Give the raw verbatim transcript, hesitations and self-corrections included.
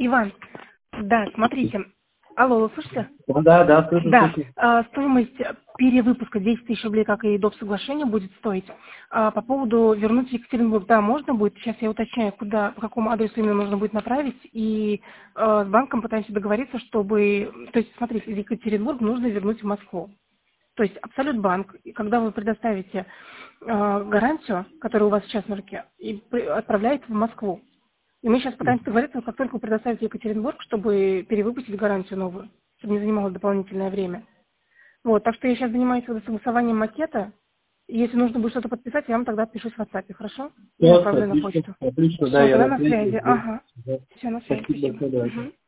Иван, да, смотрите. Алло, вы слышите? Да, да, слышу, Да, слышу. а, стоимость перевыпуска десять тысяч рублей, как и доп. Соглашения, будет стоить. А, по поводу вернуть в Екатеринбург, да, можно будет. Сейчас я уточняю, куда, по какому адресу именно нужно будет направить. И а, с банком пытаемся договориться, чтобы... То есть, смотрите, из Екатеринбурга нужно вернуть в Москву. То есть Абсолют банк, и когда вы предоставите э, гарантию, которая у вас сейчас на руке, и при- отправляет в Москву. И мы сейчас пытаемся договориться, как только вы предоставите Екатеринбург, чтобы перевыпустить гарантию новую, чтобы не занимало дополнительное время. Вот, так что я сейчас занимаюсь вот согласованием макета. И если нужно будет что-то подписать, я вам тогда отпишусь в WhatsApp, хорошо? И Просто направлю на отлично, почту. отлично, да, Все, я тогда на на связи. связи. Ага. Да. Все, на связи, Спасибо спасибо. большое, да. Мгм.